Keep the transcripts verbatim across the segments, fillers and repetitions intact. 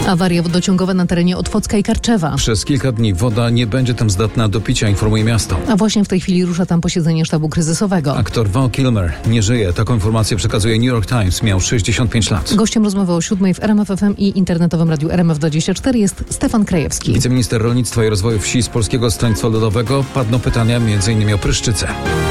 Awaria wodociągowa na terenie Otwocka i Karczewa. Przez kilka dni woda nie będzie tam zdatna do picia, informuje miasto. A właśnie w tej chwili rusza tam posiedzenie sztabu kryzysowego. Aktor Val Kilmer nie żyje. Taką informację przekazuje New York Times. Miał sześćdziesiąt pięć lat. Gościem rozmowy o siódmej w R M F F M i internetowym radiu R M F dwadzieścia cztery jest Stefan Krajewski. Wiceminister rolnictwa i rozwoju wsi z Polskiego Stronnictwa Ludowego. Padną pytania między innymi o Pryszczycę.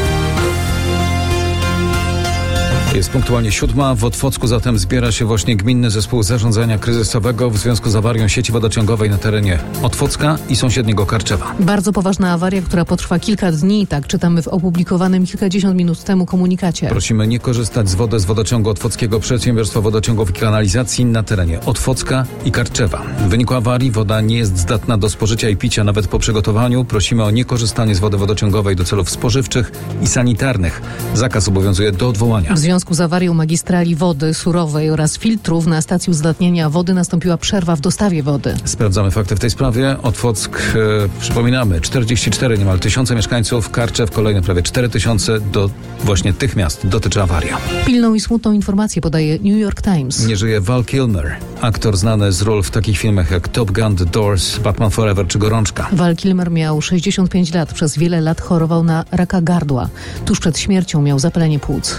Jest punktualnie siódma. W Otwocku zatem zbiera się właśnie Gminny Zespół Zarządzania Kryzysowego w związku z awarią sieci wodociągowej na terenie Otwocka i sąsiedniego Karczewa. Bardzo poważna awaria, która potrwa kilka dni, tak czytamy w opublikowanym kilkadziesiąt minut temu komunikacie. Prosimy nie korzystać z wody z wodociągu otwockiego Przedsiębiorstwa Wodociągów i Kanalizacji na terenie Otwocka i Karczewa. W wyniku awarii woda nie jest zdatna do spożycia i picia nawet po przygotowaniu. Prosimy o niekorzystanie z wody wodociągowej do celów spożywczych i sanitarnych. Zakaz obowiązuje do odwołania. W związku z awarią magistrali wody surowej oraz filtrów na stacji uzdatniania wody nastąpiła przerwa w dostawie wody. Sprawdzamy fakty w tej sprawie. Otwock, e, przypominamy, czterdzieści cztery niemal tysiące mieszkańców, Karczew kolejne prawie cztery tysiące. Do właśnie tych miast dotyczy awaria. Pilną i smutną informację podaje New York Times. Nie żyje Val Kilmer, aktor znany z ról w takich filmach jak Top Gun, The Doors, Batman Forever czy Gorączka. Val Kilmer miał sześćdziesiąt pięć lat. Przez wiele lat chorował na raka gardła. Tuż przed śmiercią miał zapalenie płuc.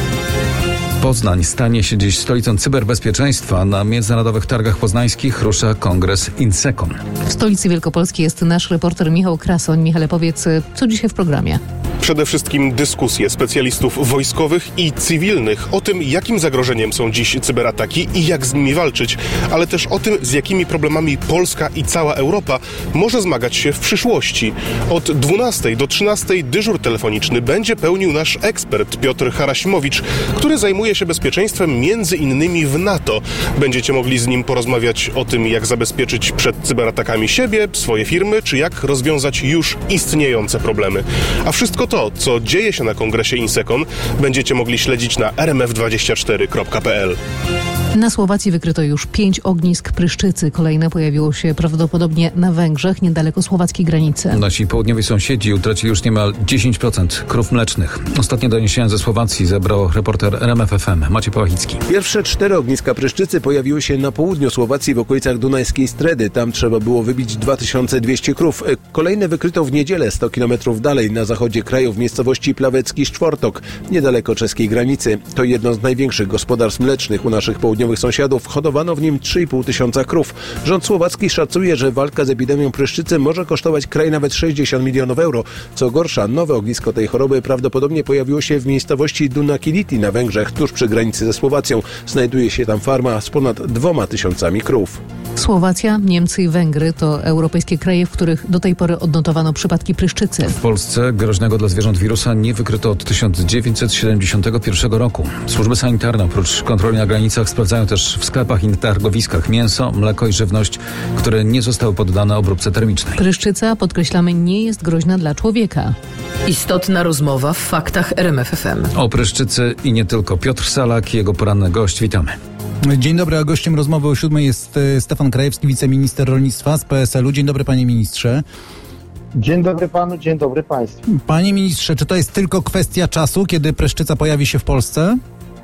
Poznań stanie się dziś stolicą cyberbezpieczeństwa. Na międzynarodowych targach poznańskich rusza kongres INSECON. W stolicy Wielkopolskiej jest nasz reporter Michał Krasoń. Michale, powiedz, co dzisiaj w programie? Przede wszystkim dyskusje specjalistów wojskowych i cywilnych o tym, jakim zagrożeniem są dziś cyberataki i jak z nimi walczyć, ale też o tym, z jakimi problemami Polska i cała Europa może zmagać się w przyszłości. Od dwunastej do trzynastej dyżur telefoniczny będzie pełnił nasz ekspert Piotr Harasimowicz, który zajmuje się bezpieczeństwem między innymi w NATO. Będziecie mogli z nim porozmawiać o tym, jak zabezpieczyć przed cyberatakami siebie, swoje firmy, czy jak rozwiązać już istniejące problemy. A wszystko to, co dzieje się na kongresie INSECON, będziecie mogli śledzić na r m f dwadzieścia cztery kropka p l. Na Słowacji wykryto już pięć ognisk pryszczycy. Kolejne pojawiło się prawdopodobnie na Węgrzech, niedaleko słowackiej granicy. Nasi południowi sąsiedzi utracili już niemal dziesięć procent krów mlecznych. Ostatnie doniesienia ze Słowacji zebrał reporter R M F F M Maciej Pałachicki. Pierwsze cztery ogniska pryszczycy pojawiły się na południu Słowacji w okolicach Dunajskiej Stredy. Tam trzeba było wybić dwa tysiące dwieście krów. Kolejne wykryto w niedzielę sto kilometrów dalej na zachodzie kraju w miejscowości Plawecki Sztwortok, niedaleko czeskiej granicy. To jedno z największych gospodarstw mlecznych u naszych południowych sąsiadów. Hodowano w nim trzy i pół tysiąca krów. Rząd słowacki szacuje, że walka z epidemią pryszczycy może kosztować kraj nawet sześćdziesiąt milionów euro. Co gorsza, nowe ognisko tej choroby prawdopodobnie pojawiło się w miejscowości Dunakiliti na Węgrzech, tuż przy granicy ze Słowacją. Znajduje się tam farma z ponad dwoma tysiącami krów. Słowacja, Niemcy i Węgry to europejskie kraje, w których do tej pory odnotowano przypadki pryszczycy. W Polsce groźnego dla zwierząt wirusa nie wykryto od tysiąc dziewięćset siedemdziesiątego pierwszego roku. Służby sanitarne oprócz kontroli na granicach sprawdzają też w sklepach i targowiskach mięso, mleko i żywność, które nie zostały poddane obróbce termicznej. Pryszczyca, podkreślamy, nie jest groźna dla człowieka. Istotna rozmowa w faktach R M F F M. O pryszczycy i nie tylko. Piotr Salak i jego poranny gość. Witamy. Dzień dobry, a gościem rozmowy o siódmej jest Stefan Krajewski, wiceminister rolnictwa z P S L u. Dzień dobry, panie ministrze. Dzień dobry panu, dzień dobry państwu. Panie ministrze, czy to jest tylko kwestia czasu, kiedy pryszczyca pojawi się w Polsce?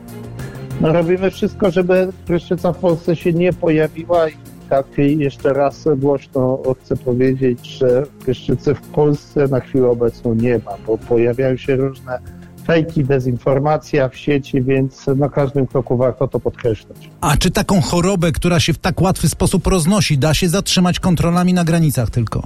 No, robimy wszystko, żeby pryszczyca w Polsce się nie pojawiła i tak jeszcze raz głośno chcę powiedzieć, że pryszczycy w Polsce na chwilę obecną nie ma, bo pojawiają się różne fejki, dezinformacja w sieci, więc na każdym kroku warto to podkreślać. A czy taką chorobę, która się w tak łatwy sposób roznosi, da się zatrzymać kontrolami na granicach tylko?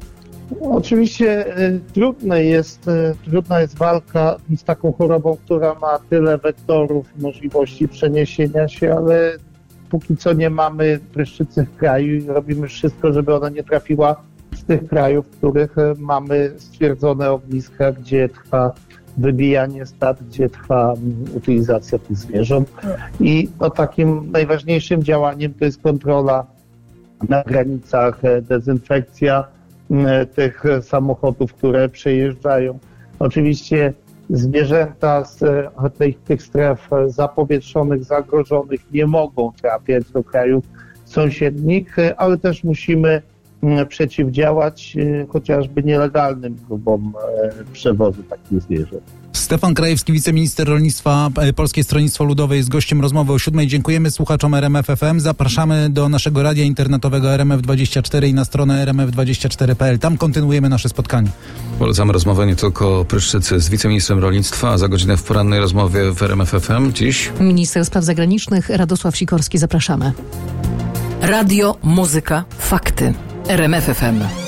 Oczywiście y, trudne jest, y, trudna jest walka z taką chorobą, która ma tyle wektorów, możliwości przeniesienia się, ale póki co nie mamy pryszczycy w kraju i robimy wszystko, żeby ona nie trafiła z tych krajów, w których y, mamy stwierdzone ogniska, gdzie trwa wybijanie stad, gdzie trwa um, utylizacja tych zwierząt. I no, takim najważniejszym działaniem to jest kontrola na granicach, dezynfekcja tych samochodów, które przejeżdżają. Oczywiście zwierzęta z tych, tych stref zapowietrzonych, zagrożonych nie mogą trafiać do krajów sąsiednich, ale też musimy przeciwdziałać chociażby nielegalnym próbom przewozu takich zwierząt. Stefan Krajewski, wiceminister rolnictwa, Polskie Stronnictwo Ludowe, jest gościem rozmowy o siódmej. Dziękujemy słuchaczom R M F F M. Zapraszamy do naszego radia internetowego R M F dwadzieścia cztery i na stronę r m f dwadzieścia cztery kropka p l. Tam kontynuujemy nasze spotkanie. Polecamy rozmowę nie tylko o pryszczycy z wiceministrem rolnictwa, a za godzinę w porannej rozmowie w R M F F M dziś Minister Spraw Zagranicznych Radosław Sikorski. Zapraszamy. Radio, muzyka, fakty. R M F F M.